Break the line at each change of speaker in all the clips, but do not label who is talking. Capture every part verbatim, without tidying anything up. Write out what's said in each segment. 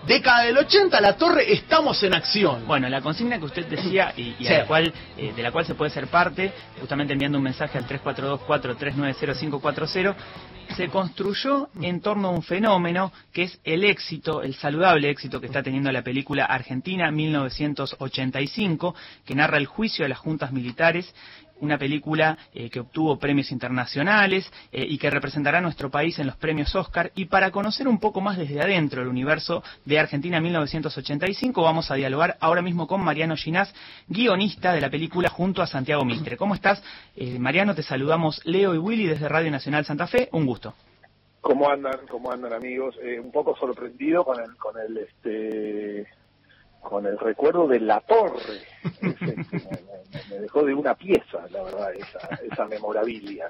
década del ochenta, La Torre, estamos en acción.
Bueno, la consigna que usted decía y, y
sí.
a la cual, eh, de la cual se puede ser parte, justamente enviando un mensaje al tres cuatro dos cuatro tres nueve cero cinco cuatro cero, se construyó en torno a un fenómeno que es el éxito, el saludable éxito que está teniendo la película Argentina mil novecientos ochenta y cinco, que narra el juicio de las juntas militares, una película eh, que obtuvo premios internacionales eh, y que representará a nuestro país en los premios Oscar. Y para conocer un poco más desde adentro el universo de Argentina mil novecientos ochenta y cinco, vamos a dialogar ahora mismo con Mariano Ginás, guionista de la película, junto a Santiago Mitre. ¿Cómo estás, eh, Mariano? Te saludamos Leo y Willy desde Radio Nacional Santa Fe. Un gusto.
¿Cómo andan? ¿Cómo andan, amigos? Eh, un poco sorprendido con el, con el, este... con el recuerdo de La Torre. Ese, me, me, me dejó de una pieza, la verdad, esa, esa memorabilia.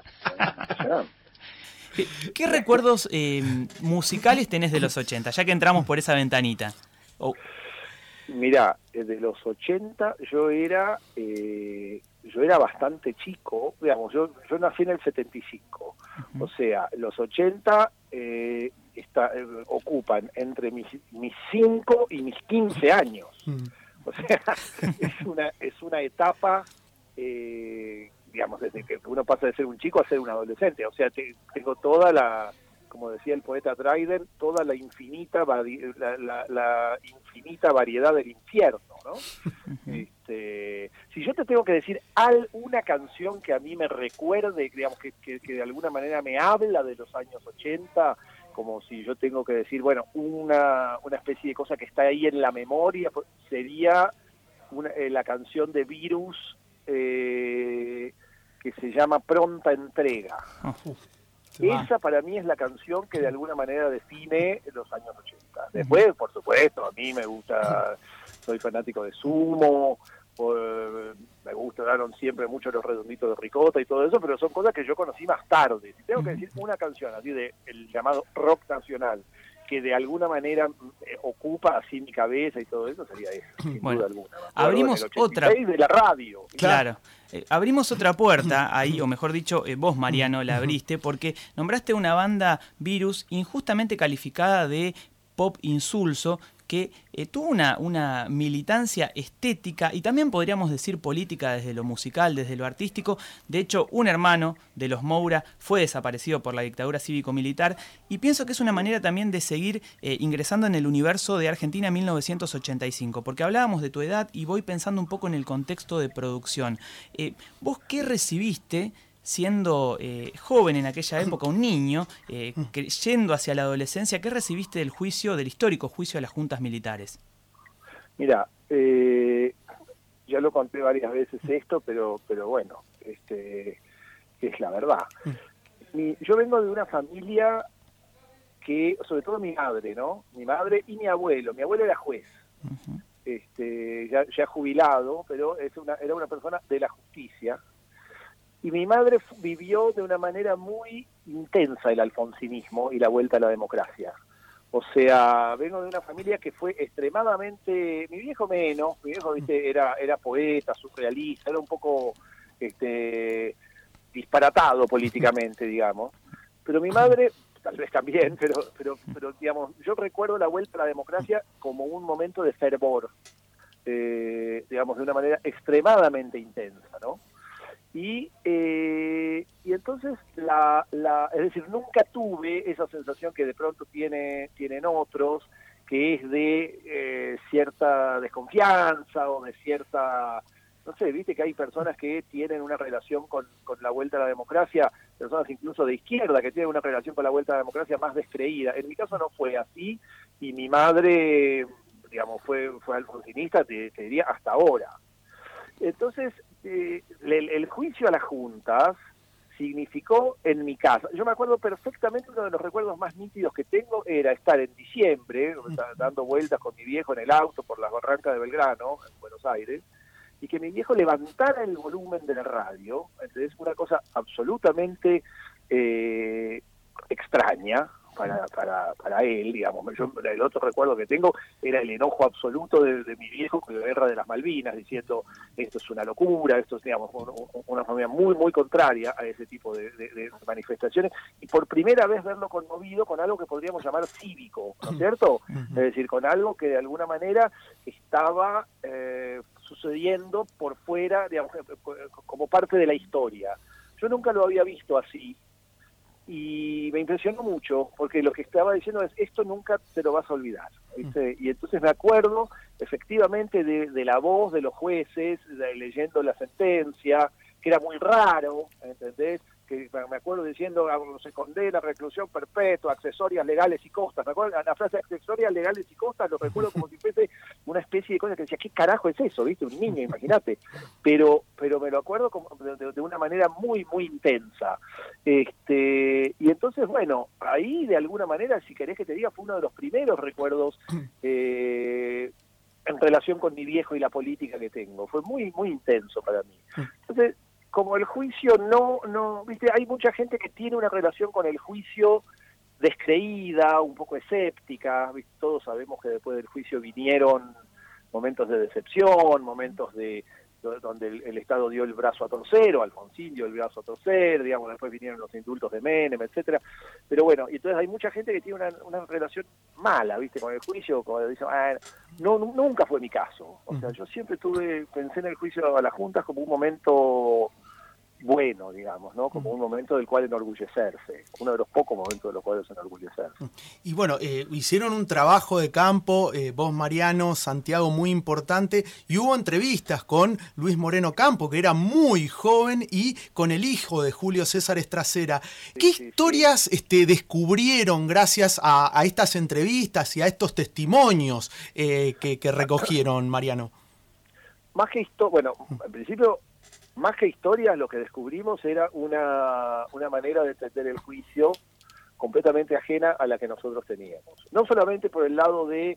¿Qué, qué recuerdos eh, musicales tenés de los ochenta, ya que entramos por esa ventanita? Oh.
Mirá, de los ochenta yo era eh, yo era bastante chico, digamos, yo, yo nací en el setenta y cinco, uh-huh. O sea, los ochenta eh, está, eh, ocupan entre mis mis cinco y mis quince años. Mm. O sea, es una es una etapa, eh, digamos, desde que uno pasa de ser un chico a ser un adolescente. O sea, te, tengo toda la, como decía el poeta Dryden, toda la infinita la, la, la infinita variedad del infierno, ¿no? Este, si yo te tengo que decir al, una canción que a mí me recuerde, digamos, que, que, que de alguna manera me habla de los años ochenta, como si yo tengo que decir, bueno, una, una especie de cosa que está ahí en la memoria, sería una, eh, la canción de Virus, eh, que se llama Pronta Entrega. Uh, Esa para mí es la canción que de alguna manera define los años ochenta. Después, por supuesto, a mí me gusta, soy fanático de Sumo, por, me gustaron siempre mucho Los Redonditos de Ricota y todo eso, pero son cosas que yo conocí más tarde. Si tengo que decir una canción así de el llamado rock nacional, que de alguna manera eh, ocupa así mi cabeza y todo eso, sería eso, sin
bueno,
duda alguna.
Abrimos otra...
de la radio.
Claro. Eh, abrimos otra puerta ahí, o mejor dicho, eh, vos, Mariano, la abriste, porque nombraste una banda Virus injustamente calificada de pop insulso, que eh, tuvo una, una militancia estética y también podríamos decir política desde lo musical, desde lo artístico. De hecho, un hermano de los Moura fue desaparecido por la dictadura cívico-militar y pienso que es una manera también de seguir eh, ingresando en el universo de Argentina mil novecientos ochenta y cinco, porque hablábamos de tu edad y voy pensando un poco en el contexto de producción. Eh, ¿Vos qué recibiste siendo eh, joven en aquella época, un niño, eh, yendo hacia la adolescencia? ¿Qué recibiste del juicio, del histórico juicio de las juntas militares?
Mira, eh, ya lo conté varias veces esto, pero pero bueno, este es la verdad. Mi, yo vengo de una familia que, sobre todo mi madre, ¿no? Mi madre y mi abuelo. Mi abuelo era juez, uh-huh. este, ya, ya jubilado, pero es una, era una persona de la justicia. Y mi madre vivió de una manera muy intensa el alfonsinismo y la vuelta a la democracia. O sea, vengo de una familia que fue extremadamente... Mi viejo menos, mi viejo, viste, era, era poeta, surrealista, era un poco este, disparatado políticamente, digamos. Pero mi madre, tal vez también, pero, pero, pero digamos, yo recuerdo la vuelta a la democracia como un momento de fervor, eh, digamos, de una manera extremadamente intensa, ¿no? Y, eh, y entonces, la, la, es decir, nunca tuve esa sensación que de pronto tiene, tienen otros, que es de eh, cierta desconfianza o de cierta, no sé, viste que hay personas que tienen una relación con, con la vuelta a la democracia, personas incluso de izquierda que tienen una relación con la vuelta a la democracia más descreída. En mi caso no fue así, y mi madre, digamos, fue, fue alfonsinista, te, te diría, hasta ahora. Entonces, eh, el, el juicio a las juntas significó en mi casa. Yo me acuerdo perfectamente, uno de los recuerdos más nítidos que tengo era estar en diciembre, dando vueltas con mi viejo en el auto por las barrancas de Belgrano, en Buenos Aires, y que mi viejo levantara el volumen de la radio. Entonces, una cosa absolutamente eh, extraña, para, para, para él, digamos. Yo, el otro recuerdo que tengo era el enojo absoluto de, de mi viejo con la guerra de las Malvinas, diciendo esto es una locura, esto es, digamos, una familia muy, muy contraria a ese tipo de, de, de manifestaciones, y por primera vez verlo conmovido con algo que podríamos llamar cívico, ¿no es cierto? Es decir, con algo que de alguna manera estaba eh, sucediendo por fuera, digamos, como parte de la historia. Yo nunca lo había visto así, y me impresionó mucho, porque lo que estaba diciendo es, esto nunca te lo vas a olvidar, ¿viste? Y entonces me acuerdo, efectivamente, de, de la voz de los jueces, de, leyendo la sentencia, que era muy raro, ¿entendés? Que me acuerdo diciendo, se condena, reclusión perpetua, accesorias legales y costas. Me acuerdo la frase accesorias legales y costas, lo recuerdo como si fuese una especie de cosa que decía, ¿qué carajo es eso? ¿Viste? Un niño, imagínate. Pero pero me lo acuerdo como de, de una manera muy, muy intensa. Este Y entonces, bueno, ahí de alguna manera, si querés que te diga, fue uno de los primeros recuerdos eh, en relación con mi viejo y la política que tengo. Fue muy, muy intenso para mí. Entonces, como el juicio no, no, viste, hay mucha gente que tiene una relación con el juicio descreída, un poco escéptica, ¿viste? Todos sabemos que después del juicio vinieron momentos de decepción, momentos de donde el, el Estado dio el brazo a torcer, o Alfonsín dio el brazo a torcer, digamos, después vinieron los indultos de Menem, etcétera. Pero bueno, y entonces hay mucha gente que tiene una, una relación mala, ¿viste? Con el juicio, como dicen, ah, no, nunca fue mi caso. O sea, yo siempre tuve, pensé en el juicio a las juntas como un momento bueno, digamos, ¿no? Como un momento del cual enorgullecerse, uno de los pocos momentos de los cuales enorgullecerse.
Y bueno, eh, hicieron un trabajo de campo, eh, vos, Mariano, Santiago, muy importante, y hubo entrevistas con Luis Moreno Campo, que era muy joven, y con el hijo de Julio César Estracera.
Sí,
¿Qué
sí,
historias
sí.
Este, descubrieron gracias a, a estas entrevistas y a estos testimonios eh, que, que recogieron, Mariano?
Más que esto, bueno, en principio, más que historias, lo que descubrimos era una, una manera de entender el juicio completamente ajena a la que nosotros teníamos. No solamente por el lado de,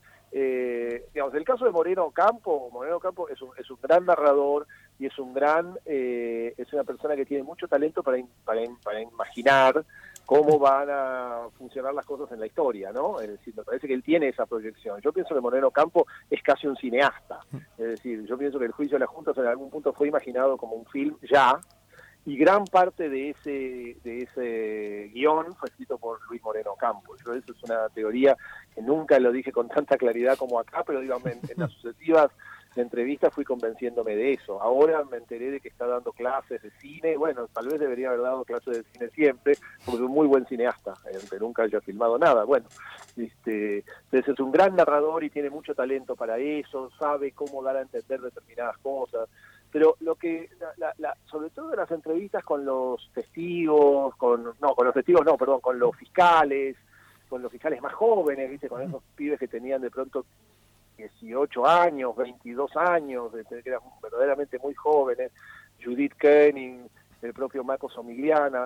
eh, digamos, el caso de Moreno Campo, Moreno Campo es un, es un gran narrador y es un gran, eh, es una persona que tiene mucho talento para, para, para imaginar cómo van a funcionar las cosas en la historia, ¿no? Es decir, me parece que él tiene esa proyección. Yo pienso que Moreno Campo es casi un cineasta. Es decir, yo pienso que el juicio de las juntas en algún punto fue imaginado como un film ya, y gran parte de ese de ese guión fue escrito por Luis Moreno Campo. Yo, eso es una teoría que nunca lo dije con tanta claridad como acá, pero digamos, en, en las sucesivas entrevistas fui convenciéndome de eso. Ahora me enteré de que está dando clases de cine. Bueno, tal vez debería haber dado clases de cine siempre, porque es un muy buen cineasta, aunque nunca haya filmado nada. Bueno, este, entonces es un gran narrador y tiene mucho talento para eso, sabe cómo dar a entender determinadas cosas. Pero lo que, la, la, la, sobre todo en las entrevistas con los testigos, con no, con los testigos no, perdón, con los fiscales, con los fiscales más jóvenes, ¿viste? Con esos pibes que tenían de pronto dieciocho años, veintidós años, que eran verdaderamente muy jóvenes, Judith Koenig, el propio Marco Somigliana.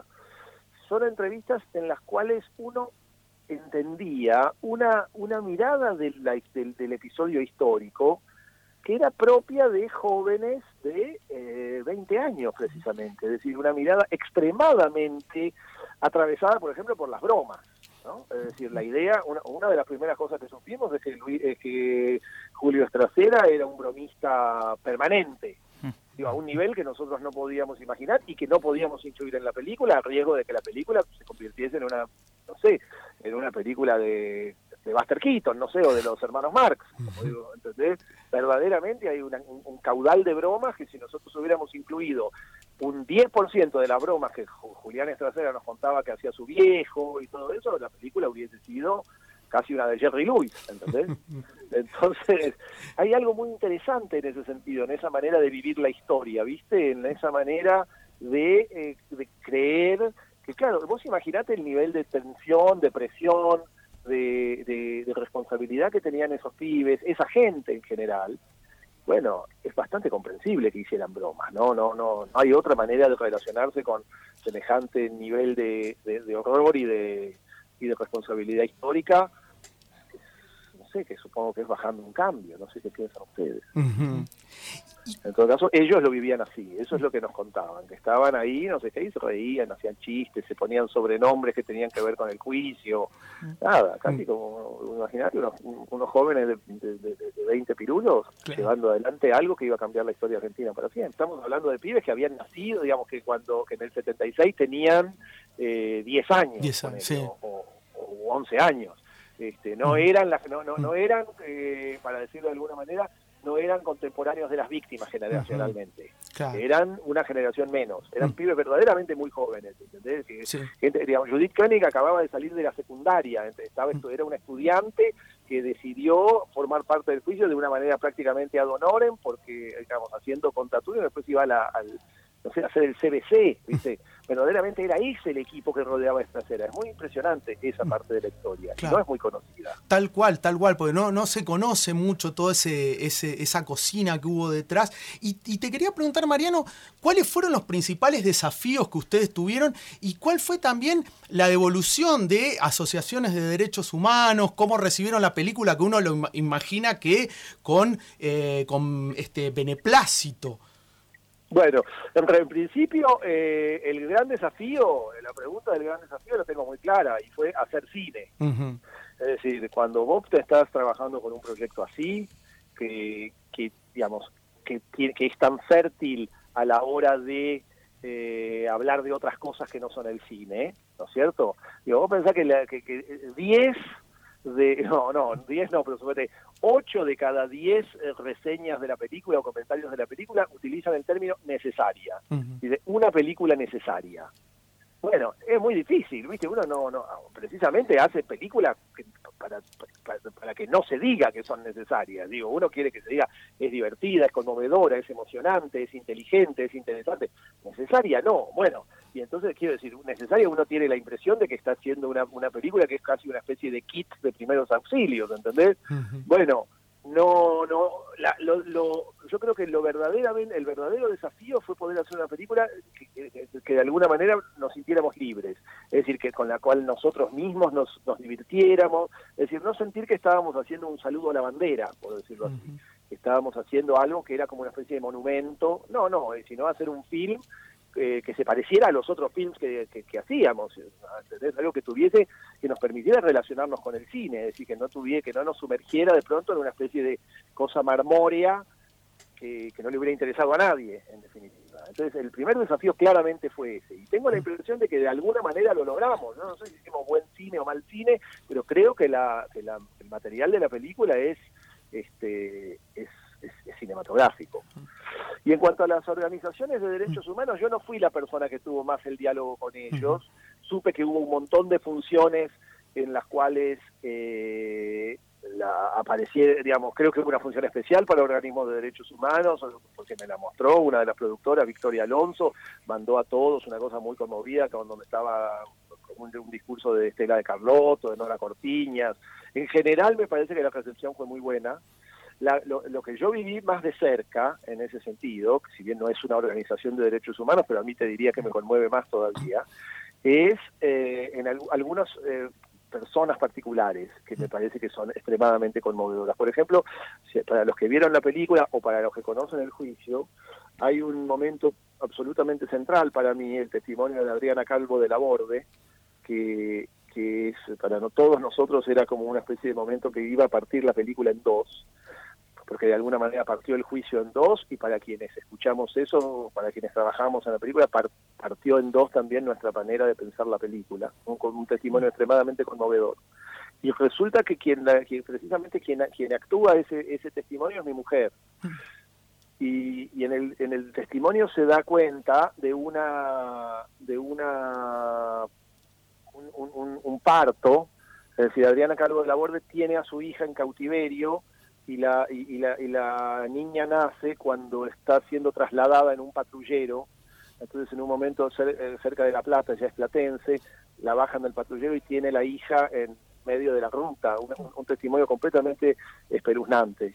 Son entrevistas en las cuales uno entendía una, una mirada del, del, del episodio histórico que era propia de jóvenes de eh, veinte años precisamente, es decir, una mirada extremadamente atravesada, por ejemplo, por las bromas, ¿no? Es decir, la idea, una, una de las primeras cosas que supimos es que, Luis, es que Julio Estracera era un bromista permanente, digo, a un nivel que nosotros no podíamos imaginar y que no podíamos incluir en la película, a riesgo de que la película se convirtiese en una, no sé, en una película de, de Buster Keaton, no sé, o de los hermanos Marx, como digo, ¿entendés? Verdaderamente hay una, un, un caudal de bromas que si nosotros hubiéramos incluido un diez por ciento de las bromas que Julián Estracera nos contaba que hacía su viejo y todo eso, la película hubiese sido casi una de Jerry Lewis, ¿entendés? Entonces, hay algo muy interesante en ese sentido, en esa manera de vivir la historia, ¿viste? En esa manera de, eh, de creer que, claro, vos imaginate el nivel de tensión, de presión, de, de, de responsabilidad que tenían esos pibes, esa gente en general. Bueno, es bastante comprensible que hicieran bromas, ¿no? No, no, no hay otra manera de relacionarse con semejante nivel de, de, de horror y de, y de responsabilidad histórica. No sé, que supongo que es bajando un cambio, no sé qué piensan ustedes.
Uh-huh.
En todo caso, ellos lo vivían así, eso es lo que nos contaban, que estaban ahí, no sé qué, y se reían, hacían chistes, se ponían sobrenombres que tenían que ver con el juicio, nada, casi como, imagínate, unos, unos jóvenes de, de, de, de veinte pirulos, claro, llevando adelante algo que iba a cambiar la historia argentina para siempre. Estamos hablando de pibes que habían nacido, digamos que cuando que en el setenta y seis tenían eh, diez años,
diez años sí.
o, o, o once años. Este, no eran, las, no, no, no eran eh, para decirlo de alguna manera, no eran contemporáneos de las víctimas generacionalmente. Uh-huh. Claro. Eran una generación menos. Eran uh-huh. pibes verdaderamente muy jóvenes, ¿entendés? Que, sí. gente, digamos, Judith Koenig acababa de salir de la secundaria, estaba, uh-huh. era una estudiante que decidió formar parte del juicio de una manera prácticamente ad honorem, porque, digamos, haciendo contraturno, después iba a la, al, no sé, a hacer el C B C, ¿viste? Verdaderamente era ese el equipo que rodeaba esta acera. Es muy impresionante esa parte de la historia, claro. Y no es muy conocida.
Tal cual, tal cual, porque no, no se conoce mucho toda ese, ese, esa cocina que hubo detrás. Y, y te quería preguntar, Mariano, ¿cuáles fueron los principales desafíos que ustedes tuvieron y cuál fue también la evolución de asociaciones de derechos humanos? ¿Cómo recibieron la película? Que uno lo imagina que con, eh, con este beneplácito.
Bueno, en principio eh, el gran desafío, la pregunta del gran desafío la tengo muy clara y fue hacer cine. Uh-huh. Es decir, cuando vos te estás trabajando con un proyecto así, que, que digamos, que, que es tan fértil a la hora de eh, hablar de otras cosas que no son el cine, ¿no es cierto? Digo, vos pensás que, la, que, que diez de, no, no, diez no, pero suponete, ocho de cada diez eh, reseñas de la película o comentarios de la película utilizan el término necesaria. Uh-huh. Dice, una película necesaria. Bueno, es muy difícil, ¿viste? Uno no, no precisamente hace películas que, para, para, para que no se diga que son necesarias. Digo, uno quiere que se diga, es divertida, es conmovedora, es emocionante, es inteligente, es interesante. Necesaria no, bueno. Y entonces, quiero decir, necesaria uno tiene la impresión de que está haciendo una, una película que es casi una especie de kit de primeros auxilios, ¿entendés? Uh-huh. Bueno, no, no, la, lo, lo, yo creo que lo verdaderamente, el verdadero desafío fue poder hacer una película que, que, que de alguna manera nos sintiéramos libres, es decir, que con la cual nosotros mismos nos, nos divirtiéramos, es decir, no sentir que estábamos haciendo un saludo a la bandera, por decirlo así, uh-huh. que estábamos haciendo algo que era como una especie de monumento, no, no, sino hacer un film Eh, que se pareciera a los otros films que, que, que hacíamos, ¿entendés? Algo que tuviese, que nos permitiera relacionarnos con el cine, es decir, que no tuviera, que no nos sumergiera de pronto en una especie de cosa marmórea que, que no le hubiera interesado a nadie, en definitiva. Entonces, el primer desafío claramente fue ese, y tengo la impresión de que de alguna manera lo logramos, no, no sé si hicimos buen cine o mal cine, pero creo que, la, que la, el material de la película es, este, es, es, es cinematográfico. Y en cuanto a las organizaciones de derechos humanos, yo no fui la persona que tuvo más el diálogo con ellos. Uh-huh. Supe que hubo un montón de funciones en las cuales eh, la aparecía, digamos, creo que hubo una función especial para organismos de derechos humanos, porque me la mostró una de las productoras, Victoria Alonso, mandó a todos una cosa muy conmovida, donde estaba un, un discurso de Estela de Carlotto, de Nora Cortiñas. En general me parece que la recepción fue muy buena. La, lo, lo que yo viví más de cerca, en ese sentido, si bien no es una organización de derechos humanos, pero a mí te diría que me conmueve más todavía, es eh, en al, algunas eh, personas particulares que me parece que son extremadamente conmovedoras. Por ejemplo, si, para los que vieron la película o para los que conocen el juicio, hay un momento absolutamente central para mí, el testimonio de Adriana Calvo de Laborde, que, que es, para no, todos nosotros era como una especie de momento que iba a partir la película en dos, porque de alguna manera partió el juicio en dos, y para quienes escuchamos eso, para quienes trabajamos en la película, partió en dos también nuestra manera de pensar la película, ¿no? Con un testimonio extremadamente conmovedor. Y resulta que quien, quien precisamente quien, quien actúa ese, ese testimonio es mi mujer. Y, y en el en el testimonio se da cuenta de una de una un, un, un parto, es decir, Adriana Calvo de Laborde tiene a su hija en cautiverio, y la, y, y, la, y la niña nace cuando está siendo trasladada en un patrullero. Entonces, en un momento cerca de La Plata, ella es platense, la bajan del patrullero y tiene la hija en medio de la ruta, un, un testimonio completamente espeluznante.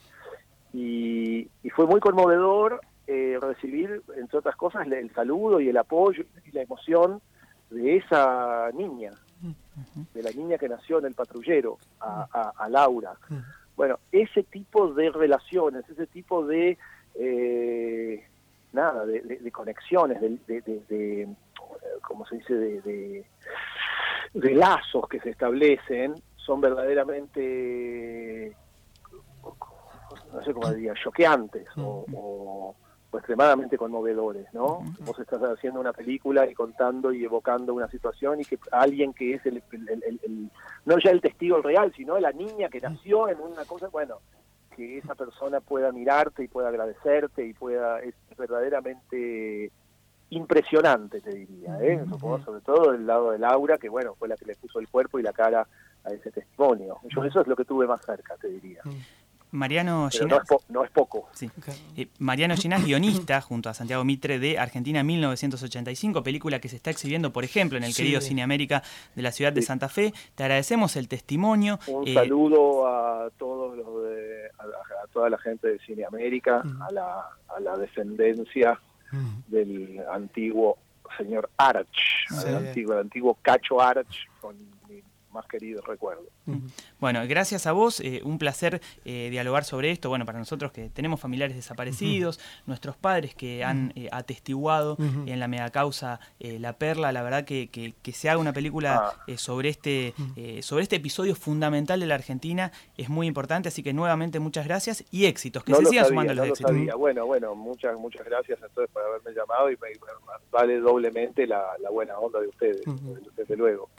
Y, y fue muy conmovedor eh, recibir, entre otras cosas, el saludo y el apoyo y la emoción de esa niña, de la niña que nació en el patrullero, a, a, a Laura. Bueno, ese tipo de relaciones, ese tipo de eh, nada, de, de, de conexiones, de, de, de, de, ¿cómo se dice?, de, de, de lazos que se establecen, son verdaderamente, no sé cómo diría, choqueantes o, o, o extremadamente conmovedores, ¿no? Vos estás haciendo una película y contando y evocando una situación y que alguien que es el, el, el, el no ya el testigo real, sino la niña que nació en una cosa, bueno, que esa persona pueda mirarte y pueda agradecerte y pueda, es verdaderamente impresionante, te diría, ¿eh? Supongo, sobre todo del lado de Laura, que bueno, fue la que le puso el cuerpo y la cara a ese testimonio. Yo eso es lo que tuve más cerca, te diría.
Mariano
Pero
Ginás,
no, es po no es poco.
Sí. Eh, Mariano Ginás, guionista, junto a Santiago Mitre, de Argentina mil novecientos ochenta y cinco, película que se está exhibiendo, por ejemplo, en el sí. querido Cine América de la ciudad sí. de Santa Fe. Te agradecemos el testimonio.
Un
eh,
saludo a todos los de, a, a toda la gente de Cine América, mm. a, la, a la descendencia mm. del antiguo señor Arch, sí. al antiguo, el antiguo Cacho Arch, con mi más querido recuerdo.
Bueno, gracias a vos, eh, un placer eh, dialogar sobre esto, bueno, para nosotros que tenemos familiares desaparecidos, uh-huh. nuestros padres que han eh, atestiguado uh-huh. en la megacausa eh, La Perla, la verdad que, que, que se haga una película ah. eh, sobre, este, eh, sobre este episodio fundamental de la Argentina es muy importante, así que nuevamente muchas gracias y éxitos, que
no
se sigan
sabía,
sumando los
no
éxitos.
Lo sabía. Bueno, bueno, muchas muchas gracias entonces por haberme llamado y me, vale doblemente la, la buena onda de ustedes, uh-huh. desde luego.